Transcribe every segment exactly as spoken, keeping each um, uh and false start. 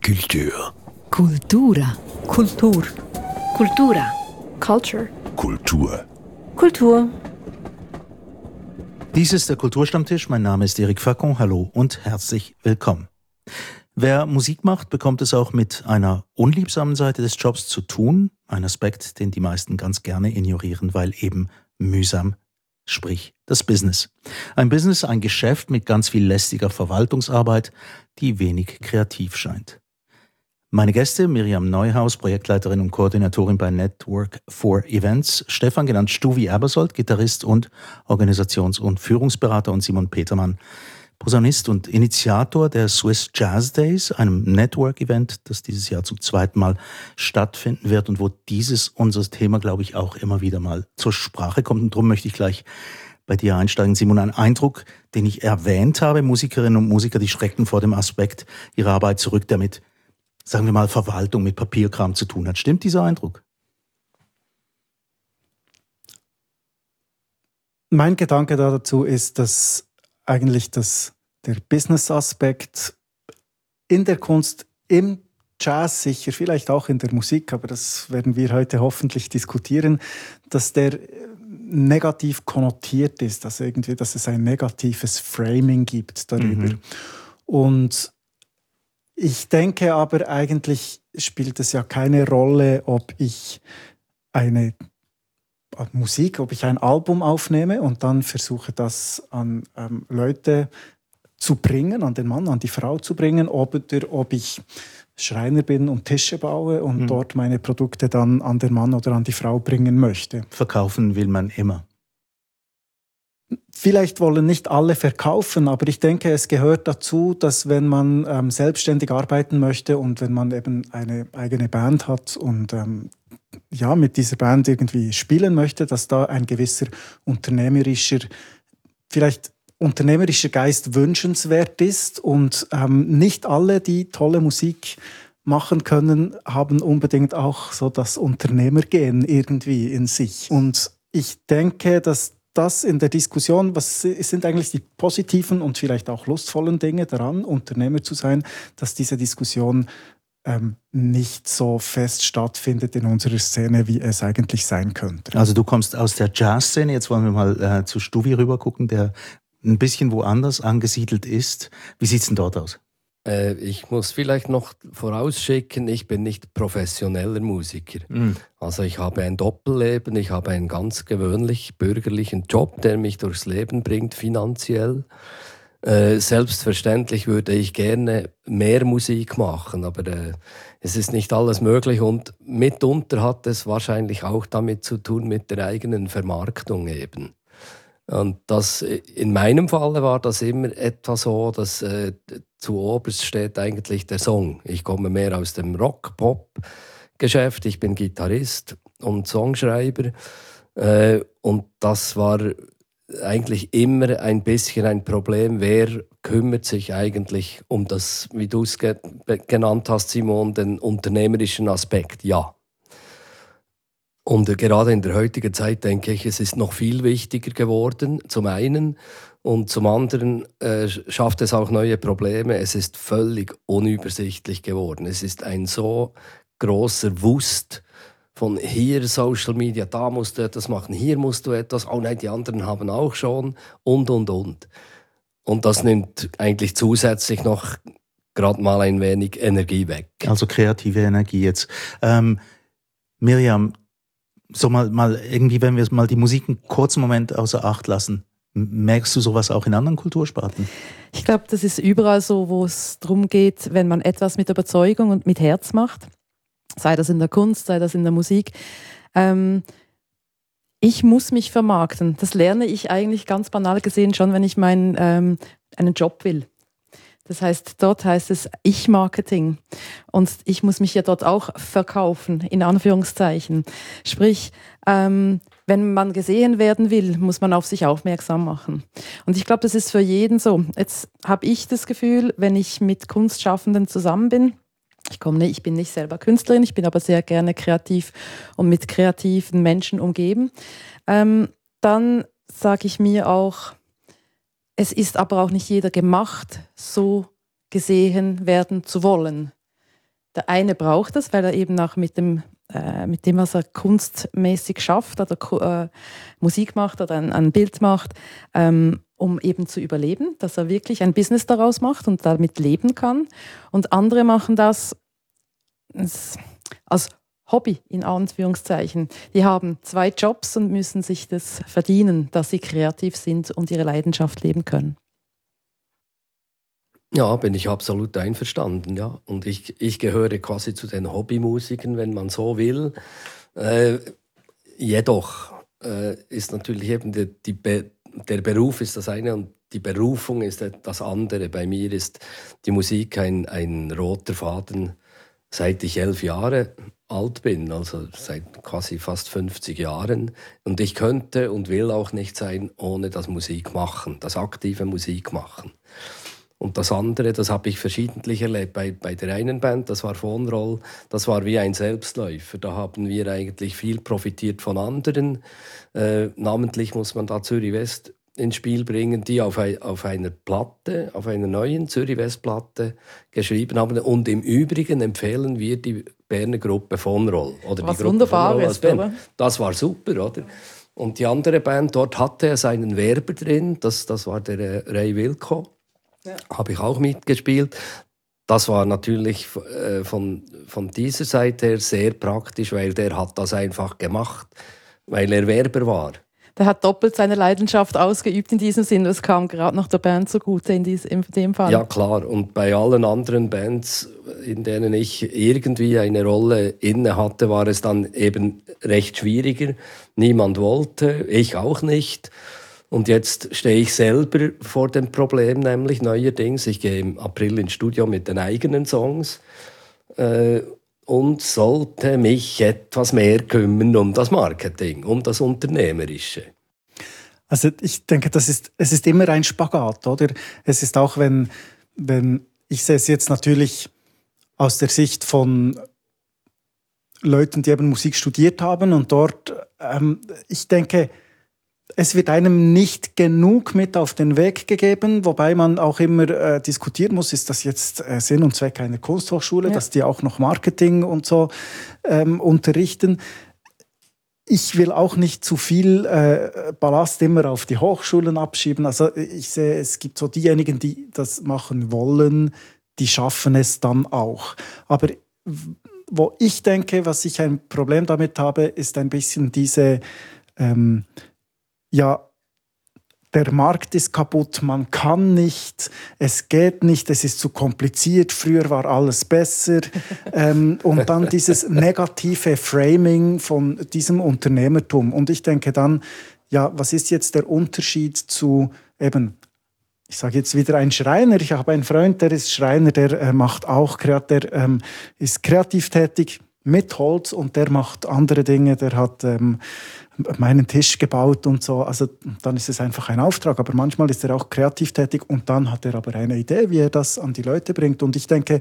Kultur. Kultura. Kultur. Kultura. Culture. Kultur. Kultur. Dies ist der Kulturstammtisch. Mein Name ist Eric Facon. Hallo und herzlich willkommen. Wer Musik macht, bekommt es auch mit einer unliebsamen Seite des Jobs zu tun. Ein Aspekt, den die meisten ganz gerne ignorieren, weil eben mühsam, sprich das Business. Ein Business, ein Geschäft mit ganz viel lästiger Verwaltungsarbeit, die wenig kreativ scheint. Meine Gäste, Miriam Neuhaus, Projektleiterin und Koordinatorin bei Network for Events, Stefan genannt Stuvi Ebersold, Gitarrist und Organisations- und Führungsberater, und Simon Petermann, Posaunist und Initiator der Swiss Jazz Days, einem Network-Event, das dieses Jahr zum zweiten Mal stattfinden wird und wo dieses unser Thema, glaube ich, auch immer wieder mal zur Sprache kommt. Und darum möchte ich gleich bei dir einsteigen, Simon. Ein Eindruck, den ich erwähnt habe, Musikerinnen und Musiker, die schrecken vor dem Aspekt ihrer Arbeit zurück, der mit, sagen wir mal, Verwaltung, mit Papierkram zu tun hat. Stimmt dieser Eindruck? Mein Gedanke dazu ist, dass eigentlich das, der Business-Aspekt in der Kunst, im Jazz sicher, vielleicht auch in der Musik, aber das werden wir heute hoffentlich diskutieren, dass der negativ konnotiert ist, dass irgendwie, dass es ein negatives Framing gibt darüber. Mhm. Und ich denke aber, eigentlich spielt es ja keine Rolle, ob ich eine Musik, ob ich ein Album aufnehme und dann versuche, das an ähm, Leute zu bringen, an den Mann, an die Frau zu bringen, oder ob ich Schreiner bin und Tische baue und mhm. dort meine Produkte dann an den Mann oder an die Frau bringen möchte. Verkaufen will man immer. Vielleicht wollen nicht alle verkaufen, aber ich denke, es gehört dazu, dass wenn man ähm, selbstständig arbeiten möchte und wenn man eben eine eigene Band hat und ähm, ja, mit dieser Band irgendwie spielen möchte, dass da ein gewisser unternehmerischer, vielleicht unternehmerischer Geist wünschenswert ist. Und ähm, nicht alle, die tolle Musik machen können, haben unbedingt auch so das Unternehmergehen irgendwie in sich. Und ich denke, dass das in der Diskussion, was sind eigentlich die positiven und vielleicht auch lustvollen Dinge daran, Unternehmer zu sein, dass diese Diskussion ähm, nicht so fest stattfindet in unserer Szene, wie es eigentlich sein könnte. Also du kommst aus der Jazzszene, jetzt wollen wir mal äh, zu Stuvi rüber gucken, der ein bisschen woanders angesiedelt ist. Wie sieht's denn dort aus? Äh, ich muss vielleicht noch vorausschicken, ich bin nicht professioneller Musiker. Mm. Also ich habe ein Doppelleben, ich habe einen ganz gewöhnlich bürgerlichen Job, der mich durchs Leben bringt, finanziell. Äh, selbstverständlich würde ich gerne mehr Musik machen, aber äh, es ist nicht alles möglich und mitunter hat es wahrscheinlich auch damit zu tun mit der eigenen Vermarktung eben. Und das, in meinem Falle war das immer etwa so, dass äh, zuoberst steht eigentlich der Song. Ich komme mehr aus dem Rock-Pop-Geschäft, ich bin Gitarrist und Songschreiber äh, und das war eigentlich immer ein bisschen ein Problem, wer kümmert sich eigentlich um das, wie du es ge- genannt hast, Simon, den unternehmerischen Aspekt, ja. Und gerade in der heutigen Zeit denke ich, es ist noch viel wichtiger geworden, zum einen. Und zum anderen äh, schafft es auch neue Probleme. Es ist völlig unübersichtlich geworden. Es ist ein so großer Wust von hier Social Media, da musst du etwas machen, hier musst du etwas, oh nein, die anderen haben auch schon und, und, und. Und das nimmt eigentlich zusätzlich noch gerade mal ein wenig Energie weg. Also kreative Energie jetzt. Ähm, Miriam, so mal, mal irgendwie, wenn wir mal die Musik einen kurzen Moment außer Acht lassen, merkst du sowas auch in anderen Kultursparten? Ich glaube, das ist überall so, wo es darum geht, wenn man etwas mit Überzeugung und mit Herz macht, sei das in der Kunst, sei das in der Musik. Ähm, ich muss mich vermarkten. Das lerne ich eigentlich ganz banal gesehen schon, wenn ich meinen, ähm, einen Job will. Das heißt, dort heißt es Ich-Marketing. Und ich muss mich ja dort auch verkaufen, in Anführungszeichen. Sprich, ähm, wenn man gesehen werden will, muss man auf sich aufmerksam machen. Und ich glaube, das ist für jeden so. Jetzt habe ich das Gefühl, wenn ich mit Kunstschaffenden zusammen bin, ich komme nicht, ich bin nicht selber Künstlerin, ich bin aber sehr gerne kreativ und mit kreativen Menschen umgeben, ähm, dann sage ich mir auch, es ist aber auch nicht jeder gemacht, so gesehen werden zu wollen. Der eine braucht das, weil er eben auch mit dem, äh, mit dem, was er kunstmäßig schafft oder äh, Musik macht oder ein, ein Bild macht, ähm, um eben zu überleben, dass er wirklich ein Business daraus macht und damit leben kann. Und andere machen das als Hobby, in Anführungszeichen. Die haben zwei Jobs und müssen sich das verdienen, dass sie kreativ sind und ihre Leidenschaft leben können. Ja, bin ich absolut einverstanden, ja. Und ich, ich gehöre quasi zu den Hobbymusikern, wenn man so will. Äh, jedoch äh, ist natürlich eben die, die Be- der Beruf ist das eine und die Berufung ist das andere. Bei mir ist die Musik ein, ein roter Faden, seit ich elf Jahre alt bin, also seit quasi fast fünfzig Jahren. Und ich könnte und will auch nicht sein, ohne das Musik machen, das aktive Musik machen. Und das andere, das habe ich verschiedentlich erlebt. Bei, bei der einen Band, das war Von Roll, das war wie ein Selbstläufer. Da haben wir eigentlich viel profitiert von anderen. Äh, namentlich muss man da Zürich West ins Spiel bringen, die auf, ein, auf einer Platte, auf einer neuen Zürich West Platte geschrieben haben. Und im Übrigen empfehlen wir die Berner Gruppe Von Roll. Oder Was die Gruppe wunderbar Von Roll ist, oder? Das war super, oder? Und die andere Band, dort hatte er seinen Werber drin, das, das war der äh, Ray Wilco. Ja. Habe ich auch mitgespielt. Das war natürlich äh, von, von dieser Seite her sehr praktisch, weil der hat das einfach gemacht, weil er Werber war. Der hat doppelt seine Leidenschaft ausgeübt in diesem Sinn. Das kam gerade noch der Band zugute in, dies, in dem Fall. Ja, klar. Und bei allen anderen Bands, in denen ich irgendwie eine Rolle inne hatte, war es dann eben recht schwieriger. Niemand wollte, ich auch nicht. Und jetzt stehe ich selber vor dem Problem, nämlich neuerdings. Ich gehe im April ins Studio mit den eigenen Songs äh, und sollte mich etwas mehr kümmern um das Marketing, um das Unternehmerische. Also ich denke, das ist, es ist immer ein Spagat, oder? Es ist auch, wenn, wenn ich sehe es jetzt natürlich aus der Sicht von Leuten, die eben Musik studiert haben und dort, ähm, ich denke, es wird einem nicht genug mit auf den Weg gegeben, wobei man auch immer äh, diskutieren muss, ist das jetzt äh, Sinn und Zweck einer Kunsthochschule, ja, dass die auch noch Marketing und so ähm, unterrichten. Ich will auch nicht zu viel äh, Ballast immer auf die Hochschulen abschieben. Also ich sehe, es gibt so diejenigen, die das machen wollen, die schaffen es dann auch. Aber wo ich denke, was ich ein Problem damit habe, ist ein bisschen diese... Ähm, ja, der Markt ist kaputt, man kann nicht, es geht nicht, es ist zu kompliziert, früher war alles besser. ähm, und dann dieses negative Framing von diesem Unternehmertum. Und ich denke dann, ja, was ist jetzt der Unterschied zu eben, ich sage jetzt wieder ein Schreiner, ich habe einen Freund, der ist Schreiner, der äh, macht auch, der ähm, ist kreativ tätig mit Holz und der macht andere Dinge, der hat... Ähm, meinen Tisch gebaut und so. Also dann ist es einfach ein Auftrag. Aber manchmal ist er auch kreativ tätig und dann hat er aber eine Idee, wie er das an die Leute bringt. Und ich denke,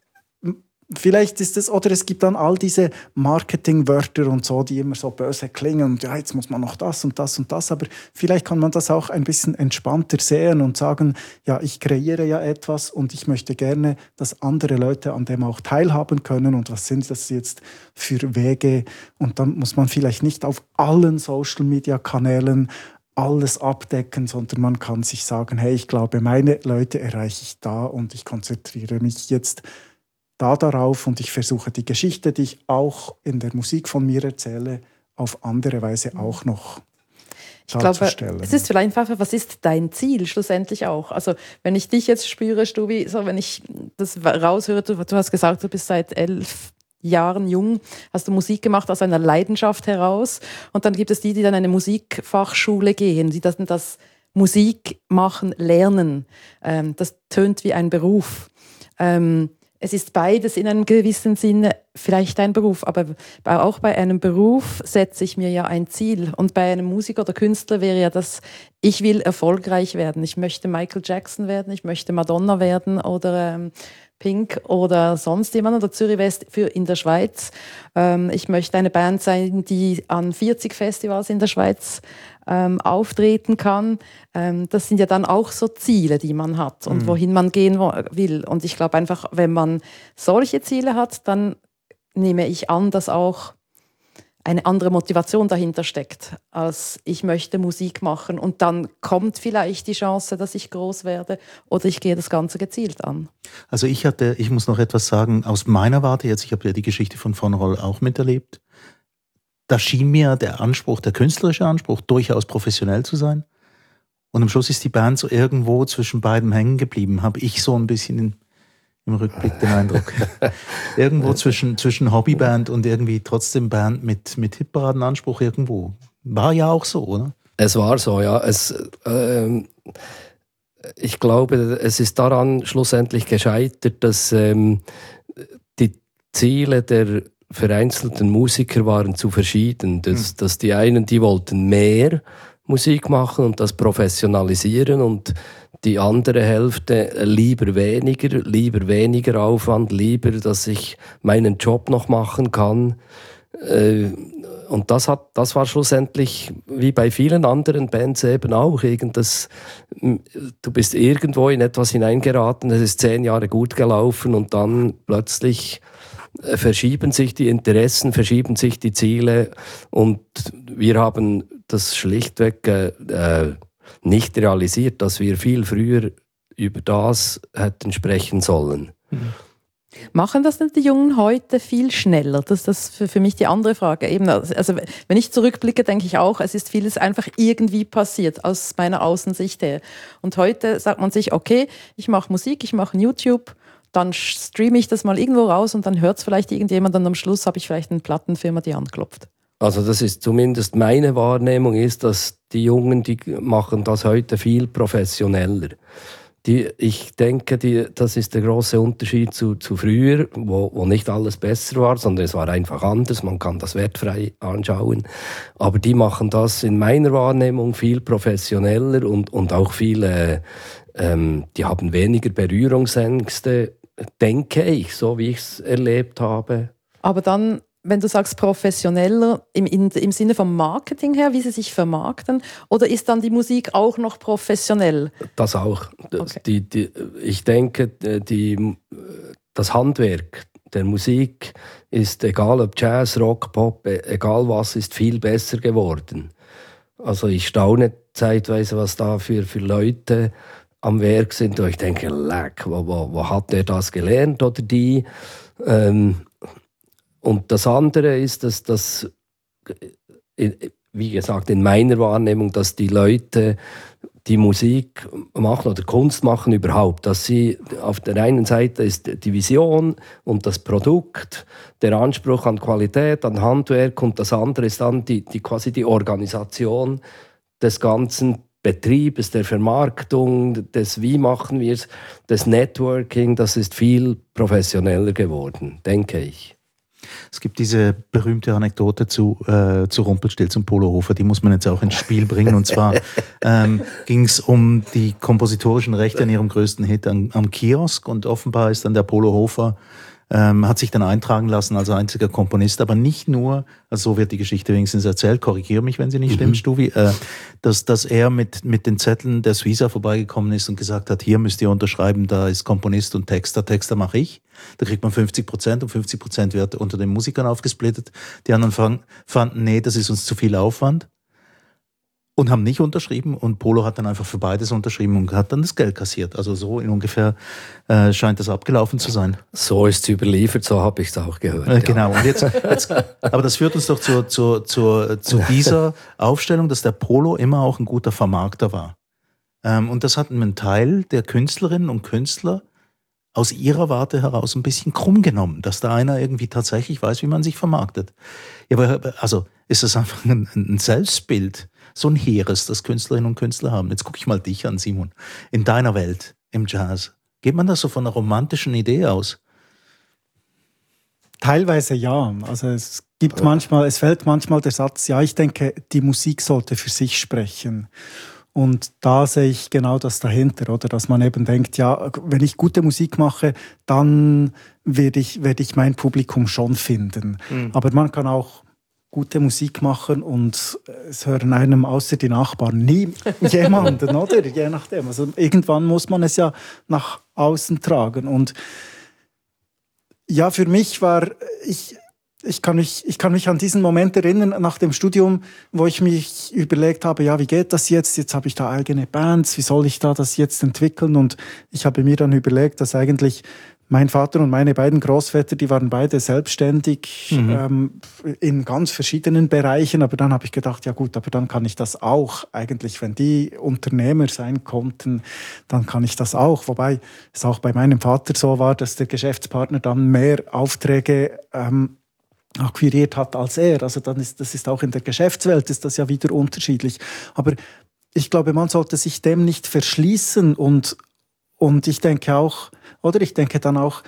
vielleicht ist es, oder es gibt dann all diese Marketingwörter und so, die immer so böse klingen und ja, jetzt muss man noch das und das und das, aber vielleicht kann man das auch ein bisschen entspannter sehen und sagen, ja, ich kreiere ja etwas und ich möchte gerne, dass andere Leute an dem auch teilhaben können und was sind das jetzt für Wege und dann muss man vielleicht nicht auf allen Social-Media-Kanälen alles abdecken, sondern man kann sich sagen, hey, ich glaube, meine Leute erreiche ich da und ich konzentriere mich jetzt da darauf und ich versuche die Geschichte, die ich auch in der Musik von mir erzähle, auf andere Weise auch noch ich darzustellen. Glaube, es ist vielleicht einfach, was ist dein Ziel schlussendlich auch? Also wenn ich dich jetzt spüre, Stubi, so wenn ich das raushöre, du, du hast gesagt, du bist seit elf Jahren jung, hast du Musik gemacht aus einer Leidenschaft heraus und dann gibt es die, die dann in eine Musikfachschule gehen, die das, das Musik machen lernen. Ähm, das tönt wie ein Beruf. Ähm, Es ist beides in einem gewissen Sinne vielleicht ein Beruf, aber auch bei einem Beruf setze ich mir ja ein Ziel. Und bei einem Musiker oder Künstler wäre ja das, ich will erfolgreich werden. Ich möchte Michael Jackson werden, ich möchte Madonna werden oder ähm, Pink oder sonst jemand oder Zürich West für in der Schweiz. Ähm, ich möchte eine Band sein, die an vierzig Festivals in der Schweiz ähm, auftreten kann. Ähm, das sind ja dann auch so Ziele, die man hat und mhm. wohin man gehen will. Und ich glaube einfach, wenn man solche Ziele hat, dann nehme ich an, dass auch eine andere Motivation dahinter steckt, als ich möchte Musik machen und dann kommt vielleicht die Chance, dass ich groß werde oder ich gehe das Ganze gezielt an. Also ich hatte, ich muss noch etwas sagen, aus meiner Warte jetzt, ich habe ja die Geschichte von Von Roll auch miterlebt, da schien mir der Anspruch, der künstlerische Anspruch, durchaus professionell zu sein und am Schluss ist die Band so irgendwo zwischen beiden hängen geblieben, habe ich so ein bisschen in im Rückblick den Eindruck. Irgendwo zwischen, zwischen Hobbyband und irgendwie trotzdem Band mit, mit Hitparadenanspruch irgendwo. War ja auch so, oder? Es war so, ja. Es, ähm, ich glaube, es ist daran schlussendlich gescheitert, dass ähm, die Ziele der vereinzelten Musiker waren zu verschieden. Dass, mhm. dass die einen, die wollten mehr Musik machen und das professionalisieren und die andere Hälfte lieber weniger, lieber weniger Aufwand, lieber, dass ich meinen Job noch machen kann. Und das hat, das war schlussendlich, wie bei vielen anderen Bands eben auch, das, du bist irgendwo in etwas hineingeraten, es ist zehn Jahre gut gelaufen und dann plötzlich verschieben sich die Interessen, verschieben sich die Ziele und wir haben das schlichtweg äh, nicht realisiert, dass wir viel früher über das hätten sprechen sollen. Mhm. Machen das denn die Jungen heute viel schneller? Das ist das für, für mich die andere Frage. Eben, also wenn ich zurückblicke, denke ich auch, es ist vieles einfach irgendwie passiert, aus meiner Außensicht her. Und heute sagt man sich, okay, ich mache Musik, ich mache YouTube, dann streame ich das mal irgendwo raus und dann hört es vielleicht irgendjemand und am Schluss habe ich vielleicht eine Plattenfirma, die anklopft. Also das ist zumindest meine Wahrnehmung, ist, dass die Jungen, die machen das heute viel professioneller. Die, ich denke, die, das ist der große Unterschied zu, zu früher, wo, wo nicht alles besser war, sondern es war einfach anders, man kann das wertfrei anschauen. Aber die machen das in meiner Wahrnehmung viel professioneller und, und auch viel, äh, ähm, die haben weniger Berührungsängste, denke ich, so wie ich es erlebt habe. Aber dann, wenn du sagst professioneller, im, in, im Sinne vom Marketing her, wie sie sich vermarkten, oder ist dann die Musik auch noch professionell? Das auch. Okay. Die, die, ich denke, die, das Handwerk der Musik ist, egal ob Jazz, Rock, Pop, egal was, ist viel besser geworden. Also ich staune zeitweise, was da für, für Leute am Werk sind. Und ich denke, leck, wo, wo, wo hat der das gelernt oder die? Ähm, Und das andere ist, dass das, wie gesagt, in meiner Wahrnehmung, dass die Leute, die Musik machen oder Kunst machen überhaupt, dass sie auf der einen Seite ist die Vision und das Produkt, der Anspruch an Qualität, an Handwerk und das andere ist dann die, die quasi die Organisation des ganzen Betriebes, der Vermarktung, des Wie machen wir es, des Networking, das ist viel professioneller geworden, denke ich. Es gibt diese berühmte Anekdote zu, äh, zu Rumpelstilz und Polo Hofer, die muss man jetzt auch ins Spiel bringen. Und zwar ähm, ging es um die kompositorischen Rechte an ihrem größten Hit am, am Kiosk. Und offenbar ist dann der Polo Hofer, ähm, hat sich dann eintragen lassen als einziger Komponist, aber nicht nur, also so wird die Geschichte wenigstens erzählt, korrigiere mich, wenn sie nicht mhm. stimmt, Stuvi, äh, dass, dass er mit, mit den Zetteln der Suiza vorbeigekommen ist und gesagt hat, hier müsst ihr unterschreiben, da ist Komponist und Texter, Texter mache ich. Da kriegt man fünfzig Prozent und fünfzig Prozent wird unter den Musikern aufgesplittet. Die anderen fang, fanden, nee, das ist uns zu viel Aufwand und haben nicht unterschrieben und Polo hat dann einfach für beides unterschrieben und hat dann das Geld kassiert. Also so in ungefähr äh, scheint das abgelaufen zu sein. So ist es überliefert, so habe ich es auch gehört. Äh, genau. Ja. Und jetzt, jetzt, aber das führt uns doch zu, zu, zu, zu dieser Aufstellung, dass der Polo immer auch ein guter Vermarkter war. Ähm, und das hat einen Teil der Künstlerinnen und Künstler aus ihrer Warte heraus ein bisschen krumm genommen, dass da einer irgendwie tatsächlich weiß, wie man sich vermarktet. Ja, aber also ist das einfach ein, ein Selbstbild, so ein Heeres, das Künstlerinnen und Künstler haben. Jetzt gucke ich mal dich an, Simon. In deiner Welt, im Jazz, geht man das so von einer romantischen Idee aus? Teilweise ja. Also es gibt manchmal, es fällt manchmal der Satz, ja, ich denke, die Musik sollte für sich sprechen. Und da sehe ich genau das dahinter, oder? Dass man eben denkt, ja, wenn ich gute Musik mache, dann werde ich, werde ich mein Publikum schon finden. Mhm. Aber man kann auch gute Musik machen und es hören einem außer die Nachbarn nie jemanden, oder? Je nachdem. Also irgendwann muss man es ja nach außen tragen. Und ja, für mich war, ich, ich, kann mich, ich kann mich an diesen Moment erinnern, nach dem Studium, wo ich mich überlegt habe, ja, wie geht das jetzt? Jetzt habe ich da eigene Bands, wie soll ich da das jetzt entwickeln? Und ich habe mir dann überlegt, dass eigentlich mein Vater und meine beiden Großväter, die waren beide selbstständig mhm. ähm, in ganz verschiedenen Bereichen. Aber dann habe ich gedacht, ja gut, aber dann kann ich das auch. Eigentlich, wenn die Unternehmer sein konnten, dann kann ich das auch. Wobei es auch bei meinem Vater so war, dass der Geschäftspartner dann mehr Aufträge ähm, akquiriert hat als er. Also dann ist, das ist auch in der Geschäftswelt ist das ja wieder unterschiedlich. Aber ich glaube, man sollte sich dem nicht verschließen und, und ich denke auch, Oder ich denke dann auch,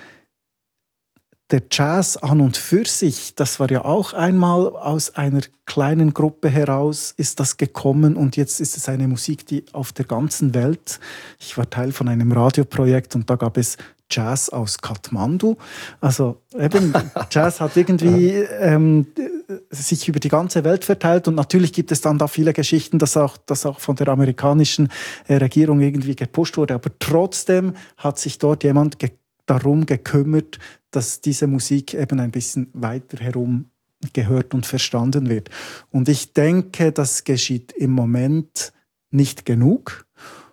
der Jazz an und für sich, das war ja auch einmal aus einer kleinen Gruppe heraus, ist das gekommen und jetzt ist es eine Musik, die auf der ganzen Welt, ich war Teil von einem Radioprojekt und da gab es Jazz aus Kathmandu. Also eben, Jazz hat irgendwie ähm, sich über die ganze Welt verteilt und natürlich gibt es dann da viele Geschichten, dass auch, dass auch von der amerikanischen äh, Regierung irgendwie gepusht wurde, aber trotzdem hat sich dort jemand ge- darum gekümmert, dass diese Musik eben ein bisschen weiter herum gehört und verstanden wird. Und ich denke, das geschieht im Moment nicht genug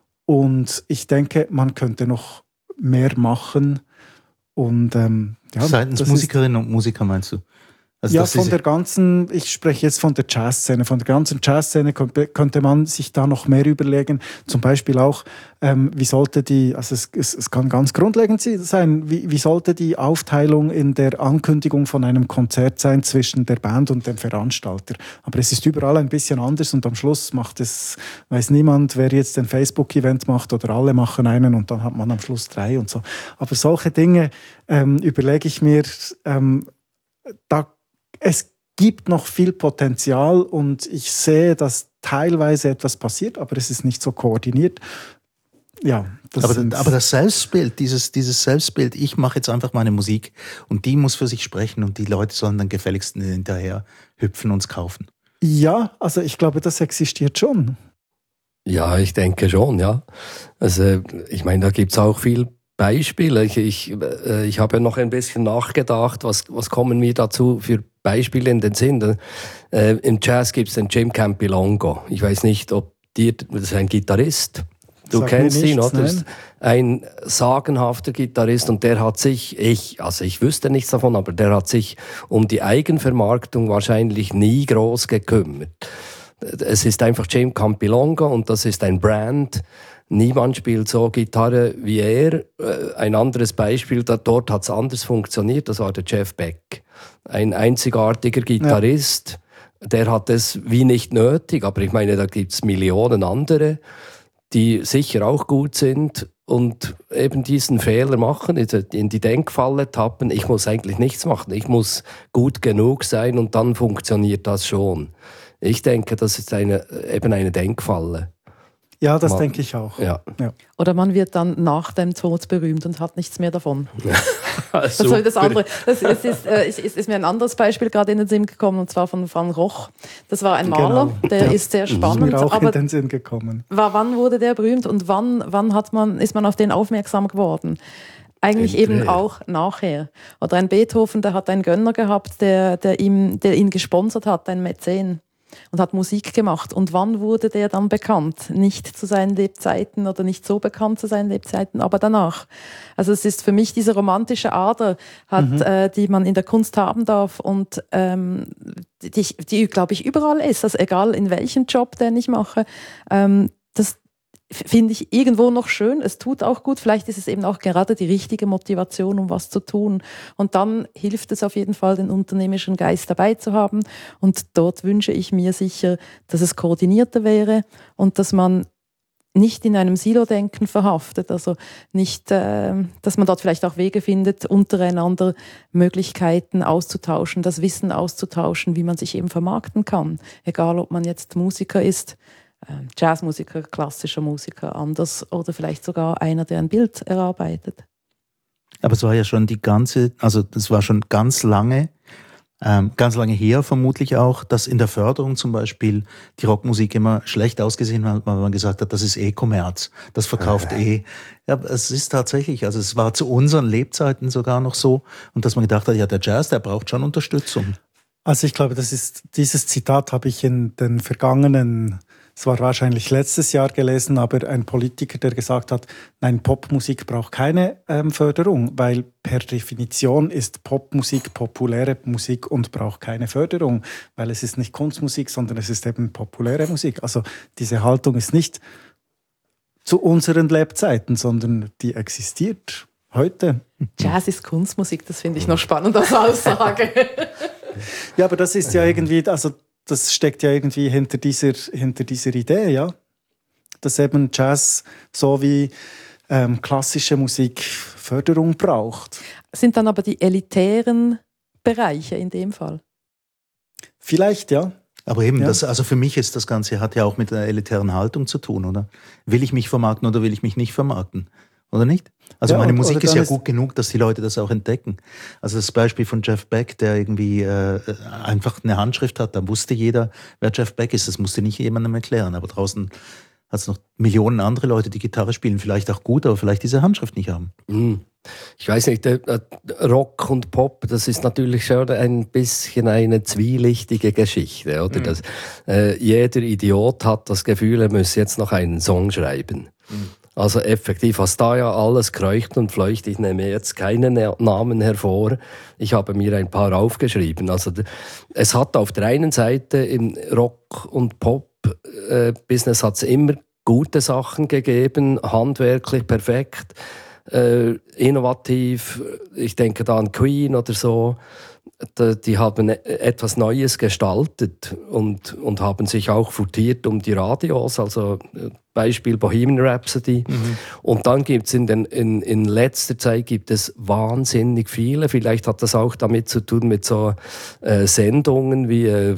und ich denke, man könnte noch mehr machen. Und, ähm, ja, seitens Musikerinnen und Musiker meinst du? Also ja, von der ganzen, ich spreche jetzt von der Jazzszene, von der ganzen Jazzszene könnte man sich da noch mehr überlegen. Zum Beispiel auch, ähm, wie sollte die, also es, es, es kann ganz grundlegend sein, wie, wie sollte die Aufteilung in der Ankündigung von einem Konzert sein zwischen der Band und dem Veranstalter. Aber es ist überall ein bisschen anders und am Schluss macht es, weiß niemand, wer jetzt ein Facebook-Event macht oder alle machen einen und dann hat man am Schluss drei und so. Aber solche Dinge ähm, überlege ich mir, ähm, da es gibt noch viel Potenzial und ich sehe, dass teilweise etwas passiert, aber es ist nicht so koordiniert. Ja, das aber, aber das Selbstbild, dieses, dieses Selbstbild, ich mache jetzt einfach meine Musik und die muss für sich sprechen und die Leute sollen dann gefälligst hinterher hüpfen und es kaufen. Ja, also ich glaube, das existiert schon. Ja, ich denke schon, ja. Also ich meine, da gibt es auch viel Beispiele. Ich, ich, äh, ich habe ja noch ein bisschen nachgedacht, was, was kommen mir dazu für Beispiele in den Sinn. Äh, Im Jazz gibt es den Jim Campilongo. Ich weiß nicht, ob dir, das ist ein Gitarrist. Du Sag kennst ihn, nichts, oder? Das ist ein sagenhafter Gitarrist und der hat sich, ich, also ich wüsste nichts davon, aber der hat sich um die Eigenvermarktung wahrscheinlich nie groß gekümmert. Es ist einfach Jim Campilongo und das ist ein Brand. Niemand spielt so Gitarre wie er. Ein anderes Beispiel, dort hat es anders funktioniert, das war der Jeff Beck. Ein einzigartiger Gitarrist, ja. Der hat es wie nicht nötig, aber ich meine, da gibt es Millionen andere, die sicher auch gut sind und eben diesen Fehler machen, in die Denkfalle tappen, ich muss eigentlich nichts machen, ich muss gut genug sein und dann funktioniert das schon. Ich denke, das ist eine, eben eine Denkfalle. Ja, das man, denke ich auch. Ja. Ja. Oder man wird dann nach dem Tod berühmt und hat nichts mehr davon. Das, Super. das, andere. Das, es ist, äh, ist, ist mir ein anderes Beispiel gerade in den Sinn gekommen, und zwar von Van Gogh. Das war ein Maler, genau. der ja. ist sehr spannend. Ist mir auch aber in den Sinn gekommen. War, wann wurde der berühmt und wann, wann hat man, ist man auf den aufmerksam geworden? Eigentlich eben auch nachher. Oder ein Beethoven, der hat einen Gönner gehabt, der, der, ihm, der ihn gesponsert hat, ein Mäzen. Und hat Musik gemacht. Und wann wurde der dann bekannt? Nicht zu seinen Lebzeiten oder nicht so bekannt zu seinen Lebzeiten, aber danach. Also es ist für mich diese romantische Ader, hat, mhm. äh, die man in der Kunst haben darf und ähm, die, die glaube ich, überall ist. Also egal in welchem Job, den ich mache. Ähm, das finde ich irgendwo noch schön. Es tut auch gut. Vielleicht ist es eben auch gerade die richtige Motivation, um was zu tun. Und dann hilft es auf jeden Fall, den unternehmerischen Geist dabei zu haben. Und dort wünsche ich mir sicher, dass es koordinierter wäre und dass man nicht in einem Silo-Denken verhaftet. Also nicht, äh, dass man dort vielleicht auch Wege findet, untereinander Möglichkeiten auszutauschen, das Wissen auszutauschen, wie man sich eben vermarkten kann. Egal, ob man jetzt Musiker ist, Jazzmusiker, klassischer Musiker, anders oder vielleicht sogar einer, der ein Bild erarbeitet. Aber es war ja schon die ganze, also das war schon ganz lange ähm, ganz lange her vermutlich auch, dass in der Förderung zum Beispiel die Rockmusik immer schlecht ausgesehen hat, weil man gesagt hat, das ist eh Kommerz, das verkauft eh. Ja, es ist tatsächlich, also es war zu unseren Lebzeiten sogar noch so, und dass man gedacht hat, ja, der Jazz, der braucht schon Unterstützung. Also ich glaube, das ist, dieses Zitat habe ich in den vergangenen, es war wahrscheinlich letztes Jahr gelesen, aber ein Politiker, der gesagt hat, nein, Popmusik braucht keine ähm, Förderung, weil per Definition ist Popmusik populäre Musik und braucht keine Förderung, weil es ist nicht Kunstmusik, sondern es ist eben populäre Musik. Also diese Haltung ist nicht zu unseren Lebzeiten, sondern die existiert heute. Jazz ist Kunstmusik, das finde ich noch spannend als Aussage. Ja, aber das ist ja irgendwie, also das steckt ja irgendwie hinter dieser, hinter dieser Idee, ja, dass eben Jazz so wie ähm, klassische Musik Förderung braucht. Sind dann aber die elitären Bereiche in dem Fall? Vielleicht, ja. Aber eben, ja. das, also für mich ist das Ganze, hat ja auch mit einer elitären Haltung zu tun, oder? Will ich mich vermarkten oder will ich mich nicht vermarkten? Oder nicht? Also ja, meine und, Musik ist ja ist gut genug, dass die Leute das auch entdecken. Also das Beispiel von Jeff Beck, der irgendwie äh, einfach eine Handschrift hat, da wusste jeder, wer Jeff Beck ist. Das musste nicht jemandem erklären. Aber draußen hat es noch Millionen andere Leute, die Gitarre spielen. Vielleicht auch gut, aber vielleicht diese Handschrift nicht haben. Ich weiß nicht, Rock und Pop, das ist natürlich schon ein bisschen eine zwielichtige Geschichte, oder? Mhm. Das, äh, jeder Idiot hat das Gefühl, er müsse jetzt noch einen Song schreiben. Mhm. Also effektiv, was da ja alles kreucht und fleucht, ich nehme jetzt keine Namen hervor, ich habe mir ein paar aufgeschrieben. Also es hat auf der einen Seite im Rock- und Pop-Business hat es immer gute Sachen gegeben, handwerklich perfekt, äh, innovativ, ich denke da an Queen oder so. Die haben etwas Neues gestaltet und, und haben sich auch futiert um die Radios, also Beispiel Bohemian Rhapsody. Mhm. Und dann gibt es in, den, in, in letzter Zeit gibt es wahnsinnig viele, vielleicht hat das auch damit zu tun mit so äh, Sendungen wie äh,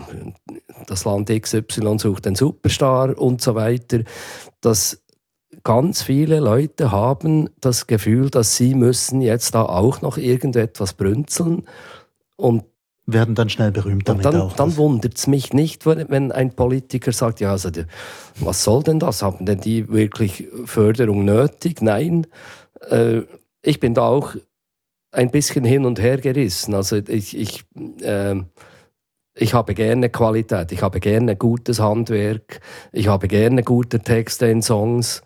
das Land X Y sucht den Superstar und so weiter, dass ganz viele Leute haben das Gefühl, dass sie müssen jetzt da auch noch irgendetwas brünzeln. Und werden dann schnell berühmt damit dann, auch. Dann wundert es mich nicht, wenn ein Politiker sagt, ja, also, was soll denn das? Haben denn die wirklich Förderung nötig? Nein. Äh, ich bin da auch ein bisschen hin und her gerissen. Also ich, ich, äh, ich habe gerne Qualität, ich habe gerne gutes Handwerk, ich habe gerne gute Texte in Songs.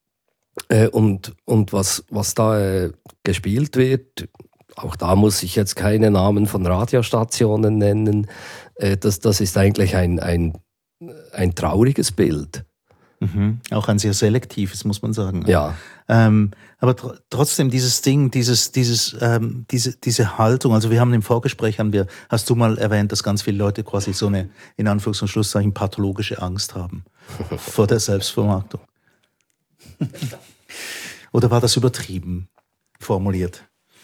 Äh, und, und was, was da äh, gespielt wird, auch da muss ich jetzt keine Namen von Radiostationen nennen. Das, das ist eigentlich ein, ein, ein trauriges Bild. Mhm. Auch ein sehr selektives, muss man sagen. Ja. Ähm, aber tr- trotzdem dieses Ding, dieses, dieses, ähm, diese, diese Haltung, also wir haben im Vorgespräch, haben wir, hast du mal erwähnt, dass ganz viele Leute quasi so eine, in Anführungs- und Schlusszeichen, pathologische Angst haben vor der Selbstvermarktung. Oder war das übertrieben formuliert?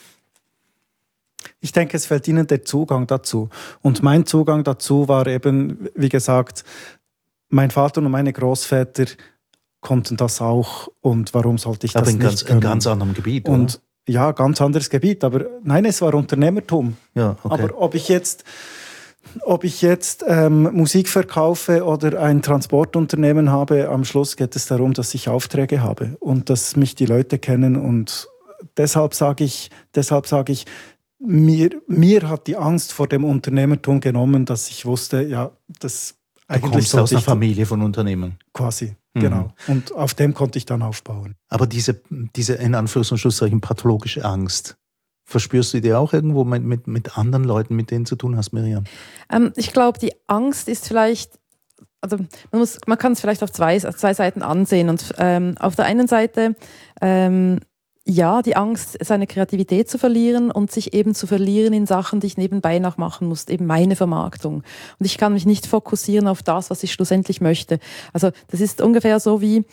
Ich denke, es fehlt ihnen der Zugang dazu. Und mein Zugang dazu war eben, wie gesagt, mein Vater und meine Großväter konnten das auch. Und warum sollte ich aber das in nicht ganz, können? in ganz anderem Gebiet, und oder? Ja, ganz anderes Gebiet. Aber nein, es war Unternehmertum. Ja, okay. Aber ob ich jetzt, ob ich jetzt ähm, Musik verkaufe oder ein Transportunternehmen habe, am Schluss geht es darum, dass ich Aufträge habe und dass mich die Leute kennen. Und deshalb sage ich, deshalb sage ich, Mir, mir hat die Angst vor dem Unternehmertum genommen, dass ich wusste, ja, das du eigentlich kommst aus einer ich Familie von Unternehmen. Quasi, Mhm. genau. Und auf dem konnte ich dann aufbauen. Aber diese, diese in Anführungs- und Schlusszeichen pathologische Angst, verspürst du die auch irgendwo mit, mit, mit anderen Leuten, mit denen zu tun hast, Miriam? Ähm, ich glaube, die Angst ist vielleicht, also man, muss, man kann es vielleicht auf zwei, auf zwei Seiten ansehen. Und ähm, auf der einen Seite ähm, ja, die Angst, seine Kreativität zu verlieren und sich eben zu verlieren in Sachen, die ich nebenbei noch machen muss, eben meine Vermarktung. Und ich kann mich nicht fokussieren auf das, was ich schlussendlich möchte. Also das ist ungefähr so wie,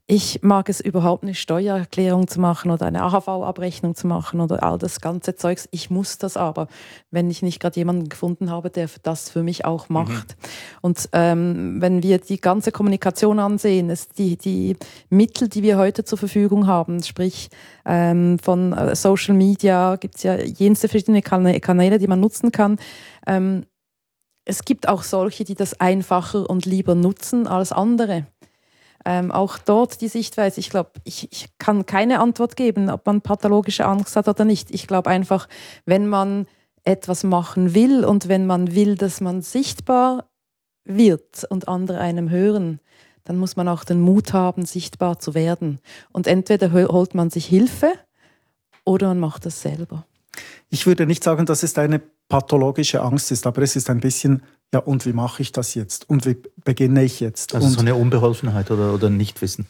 Ich mag es überhaupt nicht, Steuererklärung zu machen oder eine A H V-Abrechnung zu machen oder all das ganze Zeugs. Ich muss das aber, wenn ich nicht gerade jemanden gefunden habe, der das für mich auch macht. Mhm. Und ähm, wenn wir die ganze Kommunikation ansehen, ist die, die Mittel, die wir heute zur Verfügung haben, sprich ähm, von äh, Social Media, gibt es ja jenste verschiedene Kanä- Kanäle, die man nutzen kann. Ähm, es gibt auch solche, die das einfacher und lieber nutzen als andere. Ähm, auch dort die Sichtweise, ich glaube, ich, ich kann keine Antwort geben, ob man pathologische Angst hat oder nicht. Ich glaube einfach, wenn man etwas machen will und wenn man will, dass man sichtbar wird und andere einem hören, dann muss man auch den Mut haben, sichtbar zu werden. Und entweder holt man sich Hilfe oder man macht das selber. Ich würde nicht sagen, dass es eine pathologische Angst ist, aber es ist ein bisschen, ja, und wie mache ich das jetzt? Und wie beginne ich jetzt? Also und so eine Unbeholfenheit oder, oder Nichtwissen.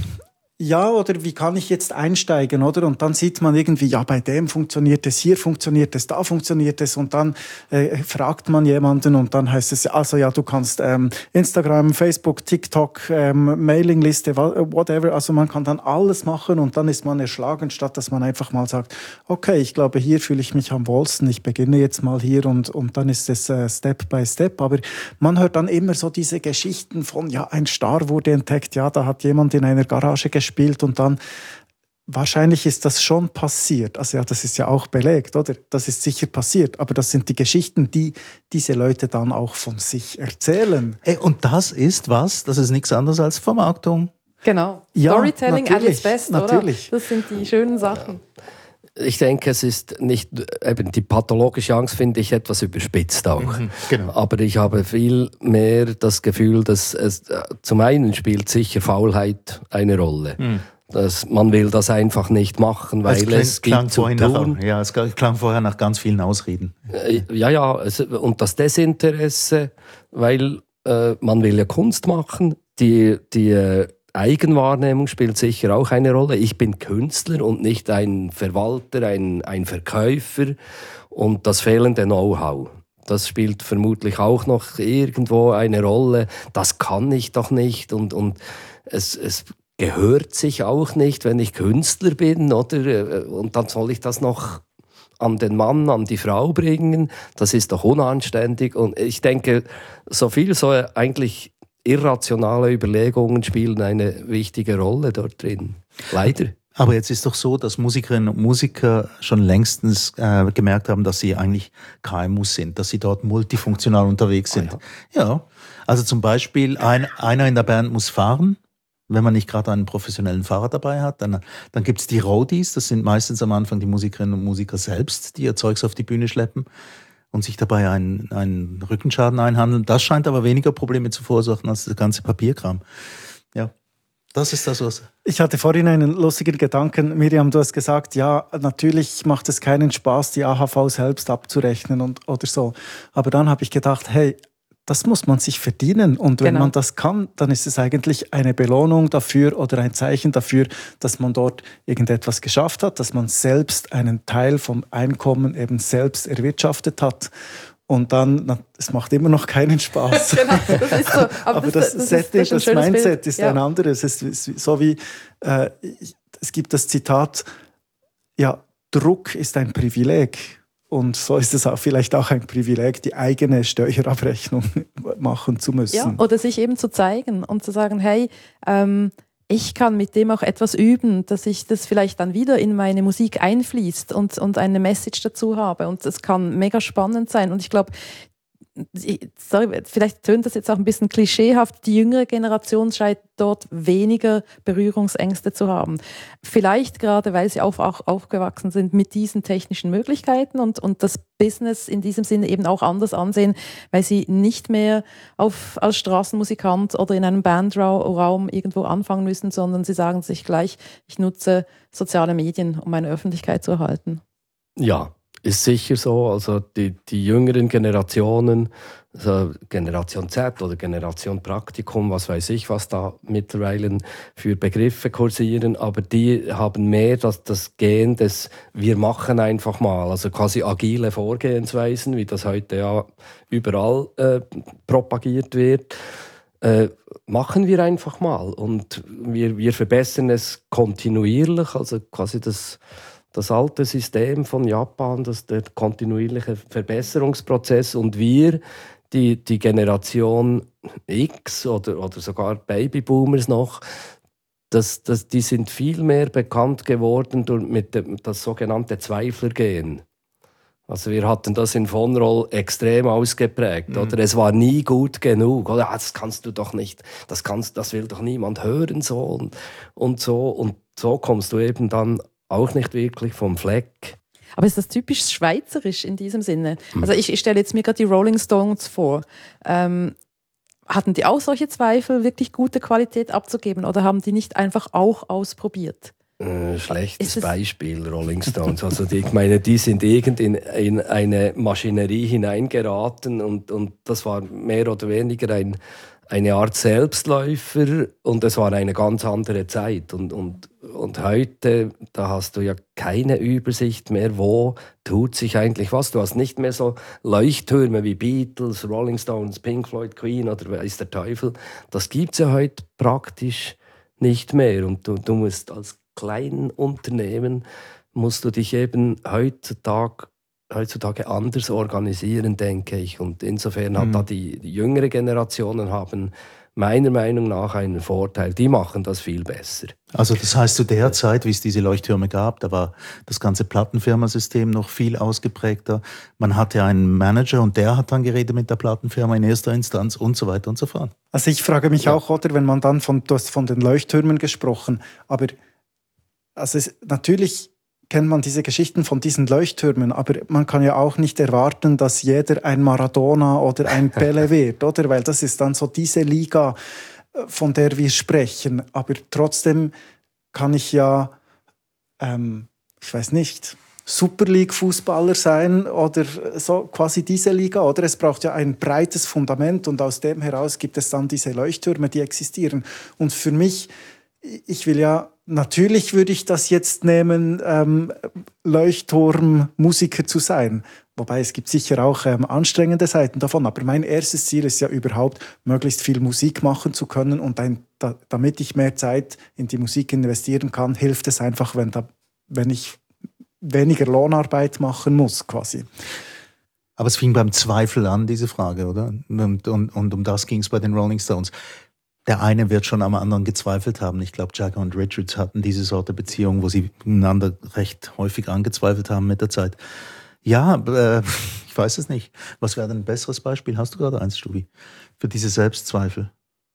Ja, oder wie kann ich jetzt einsteigen, oder? Und dann sieht man irgendwie, ja, bei dem funktioniert es, hier funktioniert es, da funktioniert es. Und dann äh, fragt man jemanden und dann heißt es, also ja, du kannst ähm, Instagram, Facebook, TikTok, ähm, Mailingliste, whatever. Also man kann dann alles machen und dann ist man erschlagen, statt dass man einfach mal sagt, okay, ich glaube, hier fühle ich mich am wohlsten. Ich beginne jetzt mal hier und, und dann ist es äh, Step by Step. Aber man hört dann immer so diese Geschichten von, ja, ein Star wurde entdeckt, ja, da hat jemand in einer Garage gespielt. Spielt und dann, wahrscheinlich ist das schon passiert. Also ja, das ist ja auch belegt, oder? Das ist sicher passiert. Aber das sind die Geschichten, die diese Leute dann auch von sich erzählen. Hey, und das ist was? Das ist nichts anderes als Vermarktung. Genau. Ja, Storytelling at its best, natürlich. Oder? Das sind die schönen Sachen. Ich denke, es ist nicht, eben die pathologische Angst finde ich etwas überspitzt auch. Mhm, genau. Aber ich habe viel mehr das Gefühl, dass es, zum einen spielt sicher Faulheit eine Rolle. Mhm. Dass man will das einfach nicht machen, weil es, kling, es gibt zu tun. Nach, ja, es klang vorher nach ganz vielen Ausreden. Ja, ja, es, und das Desinteresse, weil äh, man will ja Kunst machen, die, die äh, Eigenwahrnehmung spielt sicher auch eine Rolle. Ich bin Künstler und nicht ein Verwalter, ein, ein Verkäufer. Und das fehlende Know-how, das spielt vermutlich auch noch irgendwo eine Rolle. Das kann ich doch nicht. Und, und es, es gehört sich auch nicht, wenn ich Künstler bin, oder? Und dann soll ich das noch an den Mann, an die Frau bringen. Das ist doch unanständig. Und ich denke, so viel so eigentlich irrationale Überlegungen spielen eine wichtige Rolle dort drin. Leider. Aber jetzt ist doch so, dass Musikerinnen und Musiker schon längstens äh, gemerkt haben, dass sie eigentlich K M Us sind, dass sie dort multifunktional unterwegs sind. Ah, ja. ja, also zum Beispiel ein, einer in der Band muss fahren. Wenn man nicht gerade einen professionellen Fahrer dabei hat, dann, dann gibt's die Roadies. Das sind meistens am Anfang die Musikerinnen und Musiker selbst, die ihr Zeugs auf die Bühne schleppen und sich dabei einen, einen Rückenschaden einhandeln. Das scheint aber weniger Probleme zu verursachen als der ganze Papierkram. Ja, das ist das, was... Ich hatte vorhin einen lustigen Gedanken. Miriam, du hast gesagt, ja, natürlich macht es keinen Spaß, die A H V selbst abzurechnen und, oder so. Aber dann habe ich gedacht, hey, das muss man sich verdienen. Und wenn genau. man das kann, dann ist es eigentlich eine Belohnung dafür oder ein Zeichen dafür, dass man dort irgendetwas geschafft hat, dass man selbst einen Teil vom Einkommen eben selbst erwirtschaftet hat. Und dann, es macht immer noch keinen Spaß. Genau, das ist so. Aber, Aber das, das, das Setting, ist, das, das Mindset Bild. ist ja. ein anderes. Es ist so wie, äh, es gibt das Zitat, ja, Druck ist ein Privileg. Und so ist es auch vielleicht auch ein Privileg, die eigene Steuerabrechnung machen zu müssen. Ja, oder sich eben zu zeigen und zu sagen, hey, ähm, ich kann mit dem auch etwas üben, dass ich das vielleicht dann wieder in meine Musik einfließt und, und eine Message dazu habe. Und das kann mega spannend sein. Und ich glaube, sorry, vielleicht tönt das jetzt auch ein bisschen klischeehaft, die jüngere Generation scheint dort weniger Berührungsängste zu haben. Vielleicht gerade, weil sie auch, auch aufgewachsen sind mit diesen technischen Möglichkeiten und, und das Business in diesem Sinne eben auch anders ansehen, weil sie nicht mehr auf, als Straßenmusikant oder in einem Bandraum irgendwo anfangen müssen, sondern sie sagen sich gleich, ich nutze soziale Medien, um meine Öffentlichkeit zu erhalten. Ja. Ist sicher so, also die, die jüngeren Generationen, also Generation Z oder Generation Praktikum, was weiß ich, was da mittlerweile für Begriffe kursieren, aber die haben mehr das, das Gen des wir machen einfach mal, also quasi agile Vorgehensweisen, wie das heute ja überall äh, propagiert wird. äh, machen wir einfach mal. Und wir, wir verbessern es kontinuierlich, also quasi das, das alte System von Japan, das, der kontinuierliche Verbesserungsprozess. Und wir, die, die Generation X oder, oder sogar Babyboomers noch, das, das, die sind viel mehr bekannt geworden durch mit dem das sogenannte Zweiflergehen. Also wir hatten das in von Roll extrem ausgeprägt, mhm. oder? Es war nie gut genug, oder? Das kannst du doch nicht, das kannst, das will doch niemand hören, so und, und so. Und so kommst du eben dann auch nicht wirklich vom Fleck. Aber ist das typisch schweizerisch in diesem Sinne? Also ich, ich stelle jetzt mir gerade die Rolling Stones vor. Ähm, hatten die auch solche Zweifel, wirklich gute Qualität abzugeben, oder haben die nicht einfach auch ausprobiert? Äh, schlechtes Beispiel, Rolling Stones. Also die, ich meine, die sind irgend in, in eine Maschinerie hineingeraten und, und das war mehr oder weniger ein, eine Art Selbstläufer und es war eine ganz andere Zeit. Und, und, und heute, da hast du ja keine Übersicht mehr, wo tut sich eigentlich was. Du hast nicht mehr so Leuchttürme wie Beatles, Rolling Stones, Pink Floyd, Queen oder weiß der Teufel. Das gibt es ja heute praktisch nicht mehr. Und du, du musst als kleinen Unternehmen musst du dich eben heutzutage, heutzutage anders organisieren, denke ich. Und insofern hat mhm. da die, die jüngere Generationen haben meiner Meinung nach einen Vorteil. Die machen das viel besser. Also das heißt, zu der Zeit, wie es diese Leuchttürme gab, da war das ganze Plattenfirmasystem noch viel ausgeprägter. Man hatte einen Manager und der hat dann geredet mit der Plattenfirma in erster Instanz und so weiter und so fort. Also ich frage mich ja. auch, oder, wenn man dann von, du hast von den Leuchttürmen gesprochen, aber also es, natürlich kennt man diese Geschichten von diesen Leuchttürmen, aber man kann ja auch nicht erwarten, dass jeder ein Maradona oder ein Pele wird, oder? Weil das ist dann so diese Liga, von der wir sprechen. Aber trotzdem kann ich ja, ähm, ich weiß nicht, Super League-Fußballer sein oder so quasi diese Liga, oder? Es braucht ja ein breites Fundament und aus dem heraus gibt es dann diese Leuchttürme, die existieren. Und für mich, ich will ja, natürlich würde ich das jetzt nehmen, ähm, Leuchtturmmusiker zu sein. Wobei es gibt sicher auch ähm, anstrengende Seiten davon. Aber mein erstes Ziel ist ja überhaupt, möglichst viel Musik machen zu können. Und ein, da, damit ich mehr Zeit in die Musik investieren kann, hilft es einfach, wenn, da, wenn ich weniger Lohnarbeit machen muss, quasi. Aber es fing beim Zweifel an, diese Frage, oder? Und, und, und um das ging es bei den Rolling Stones. Der eine wird schon am anderen gezweifelt haben. Ich glaube, Jagger und Richards hatten diese Sorte Beziehung, wo sie einander recht häufig angezweifelt haben mit der Zeit. Ja, äh, ich weiß es nicht. Was wäre denn ein besseres Beispiel? Hast du gerade eins, Stubi, für diese Selbstzweifel?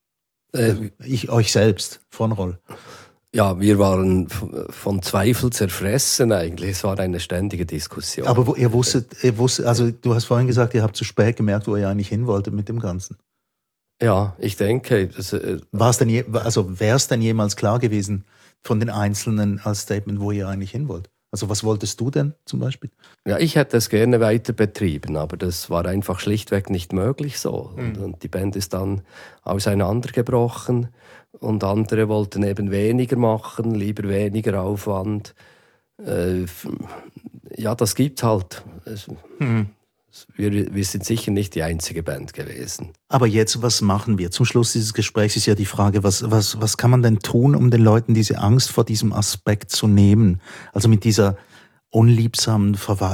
Äh, ich, euch selbst, von Roll. Ja, wir waren von Zweifel zerfressen eigentlich. Es war eine ständige Diskussion. Aber wo, ihr wusstet, ihr wusstet, also du hast vorhin gesagt, ihr habt zu spät gemerkt, wo ihr eigentlich hin wolltet mit dem Ganzen. Ja, ich denke. Das, äh, War es denn je, also wäre es denn jemals klar gewesen von den Einzelnen als Statement, wo ihr eigentlich hin wollt? Also was wolltest du denn zum Beispiel? Ja, ich hätte es gerne weiter betrieben, aber das war einfach schlichtweg nicht möglich so. Mhm. Und, und die Band ist dann auseinandergebrochen und andere wollten eben weniger machen, lieber weniger Aufwand. Äh, ja, das gibt's halt. Mhm. Wir, wir sind sicher nicht die einzige Band gewesen. Aber jetzt, was machen wir? Zum Schluss dieses Gesprächs ist ja die Frage, was, was, was kann man denn tun, um den Leuten diese Angst vor diesem Aspekt zu nehmen? Also mit dieser unliebsamen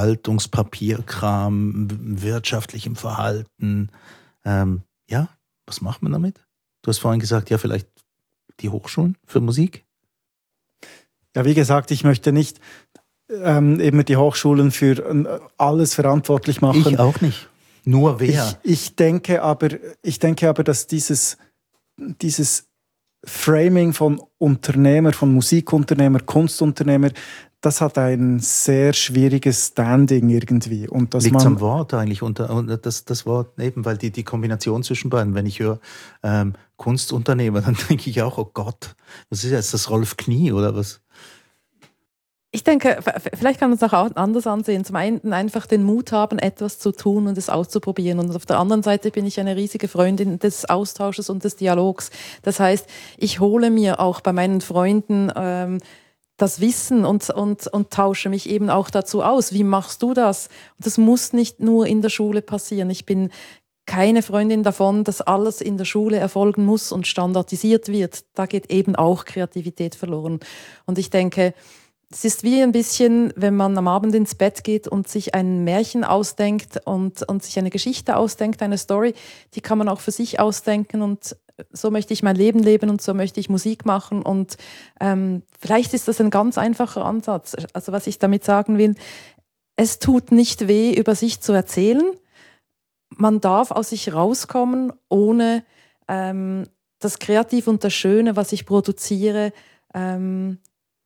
Verwaltungspapierkram, wirtschaftlichem Verhalten. Ähm, ja, was macht man damit? Du hast vorhin gesagt, ja, vielleicht die Hochschulen für Musik? Ja, wie gesagt, ich möchte nicht Ähm, immer die Hochschulen für äh, alles verantwortlich machen. Ich auch nicht. Nur wer? Ich, ich denke aber, ich denke aber, dass dieses, dieses Framing von Unternehmer, von Musikunternehmer, Kunstunternehmer, das hat ein sehr schwieriges Standing irgendwie. Und liegt es am Wort eigentlich? Unter, das, das Wort eben, weil die, die Kombination zwischen beiden, wenn ich höre ähm, Kunstunternehmer, dann denke ich auch, oh Gott, was ist jetzt das Rolf Knie oder was? Ich denke, vielleicht kann man es auch anders ansehen. Zum einen einfach den Mut haben, etwas zu tun und es auszuprobieren. Und auf der anderen Seite bin ich eine riesige Freundin des Austausches und des Dialogs. Das heißt, ich hole mir auch bei meinen Freunden ähm, das Wissen und, und, und tausche mich eben auch dazu aus. Wie machst du das? Und das muss nicht nur in der Schule passieren. Ich bin keine Freundin davon, dass alles in der Schule erfolgen muss und standardisiert wird. Da geht eben auch Kreativität verloren. Und ich denke, es ist wie ein bisschen, wenn man am Abend ins Bett geht und sich ein Märchen ausdenkt und, und sich eine Geschichte ausdenkt, eine Story, die kann man auch für sich ausdenken und so möchte ich mein Leben leben und so möchte ich Musik machen und ähm, vielleicht ist das ein ganz einfacher Ansatz. Also was ich damit sagen will, es tut nicht weh, über sich zu erzählen. Man darf aus sich rauskommen, ohne ähm, das Kreative und das Schöne, was ich produziere, ähm,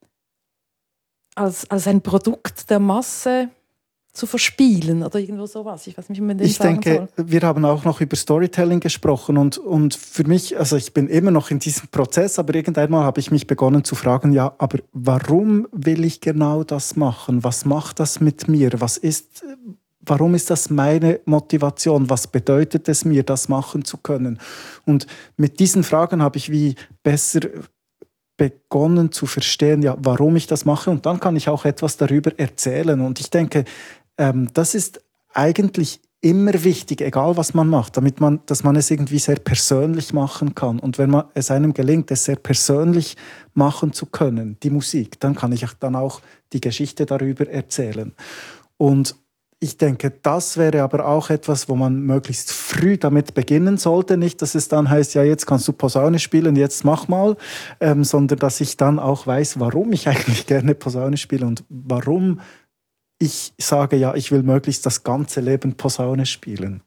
als, als ein Produkt der Masse zu verspielen oder irgendwo sowas. Ich weiß nicht, wie man den Ich sagen denke, soll. wir haben auch noch über Storytelling gesprochen und, und für mich, also ich bin immer noch in diesem Prozess, aber irgendwann habe ich mich begonnen zu fragen, ja, aber warum will ich genau das machen? Was macht das mit mir? Was ist, warum ist das meine Motivation? Was bedeutet es mir, das machen zu können? Und mit diesen Fragen habe ich wie besser begonnen zu verstehen, ja, warum ich das mache und dann kann ich auch etwas darüber erzählen und ich denke, ähm, das ist eigentlich immer wichtig, egal was man macht, damit man, dass man es irgendwie sehr persönlich machen kann und wenn man, es einem gelingt, es sehr persönlich machen zu können, die Musik, dann kann ich dann auch die Geschichte darüber erzählen und ich denke, das wäre aber auch etwas, wo man möglichst früh damit beginnen sollte. Nicht, dass es dann heißt, ja, jetzt kannst du Posaune spielen, jetzt mach mal, ähm, sondern dass ich dann auch weiß, warum ich eigentlich gerne Posaune spiele und warum ich sage, ja, ich will möglichst das ganze Leben Posaune spielen.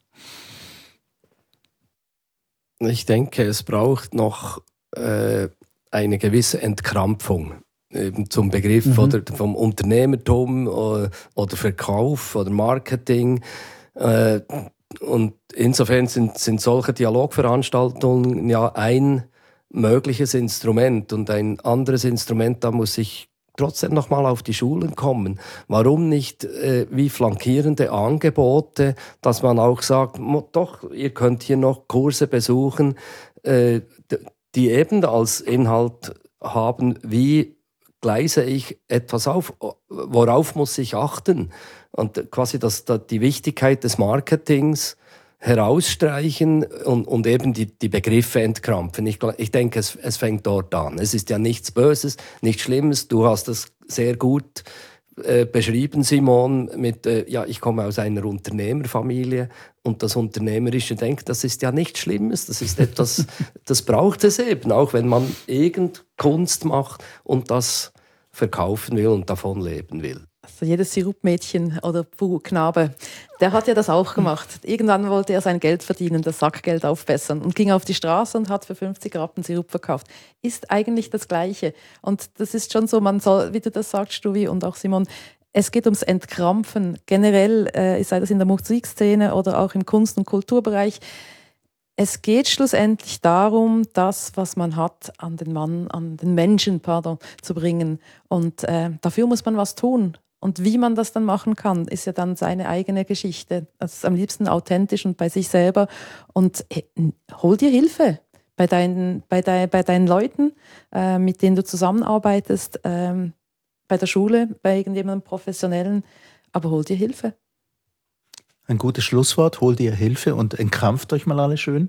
Ich denke, es braucht noch äh, eine gewisse Entkrampfung. Eben zum Begriff mhm. oder vom Unternehmertum oder, oder Verkauf oder Marketing. Äh, und insofern sind, sind solche Dialogveranstaltungen ja ein mögliches Instrument. Und ein anderes Instrument, da muss ich trotzdem noch mal auf die Schulen kommen. Warum nicht äh, wie flankierende Angebote, dass man auch sagt, doch, ihr könnt hier noch Kurse besuchen, äh, die eben als Inhalt haben, wie gleise ich etwas auf, worauf muss ich achten? Und quasi das, das, die Wichtigkeit des Marketings herausstreichen und, und eben die, die Begriffe entkrampfen. Ich, ich denke, es, es fängt dort an. Es ist ja nichts Böses, nichts Schlimmes. Du hast das sehr gut äh, beschrieben, Simon, mit, äh, ja, ich komme aus einer Unternehmerfamilie und das unternehmerische Denken, das ist ja nichts Schlimmes. Das ist etwas, das braucht es eben, auch wenn man irgend Kunst macht und das verkaufen will und davon leben will. Also jedes Sirupmädchen oder Knabe, der hat ja das auch gemacht. Irgendwann wollte er sein Geld verdienen, das Sackgeld aufbessern und ging auf die Straße und hat für fünfzig Rappen Sirup verkauft. Ist eigentlich das Gleiche. Und das ist schon so, man soll, wie du das sagst, Stuvi und auch Simon, es geht ums Entkrampfen. Generell, äh, sei das in der Musikszene oder auch im Kunst- und Kulturbereich, es geht schlussendlich darum, das, was man hat, an den Mann, an den Menschen, pardon, zu bringen. Und äh, dafür muss man was tun. Und wie man das dann machen kann, ist ja dann seine eigene Geschichte. Das ist am liebsten authentisch und bei sich selber. Und äh, hol dir Hilfe bei deinen, bei dein, bei deinen Leuten, äh, mit denen du zusammenarbeitest, äh, bei der Schule, bei irgendjemandem Professionellen. Aber hol dir Hilfe. Ein gutes Schlusswort, holt ihr Hilfe und entkrampft euch mal alle schön.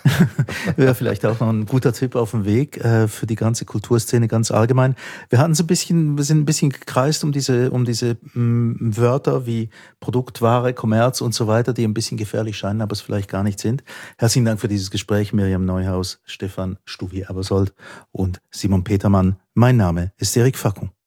Wäre vielleicht auch noch ein guter Tipp auf dem Weg äh, für die ganze Kulturszene ganz allgemein. Wir hatten so ein bisschen, wir sind ein bisschen gekreist um diese, um diese m, Wörter wie Produkt, Ware, Kommerz und so weiter, die ein bisschen gefährlich scheinen, aber es vielleicht gar nicht sind. Herzlichen Dank für dieses Gespräch, Miriam Neuhaus, Stefan Stuvi-Abersold und Simon Petermann. Mein Name ist Erik Fackung.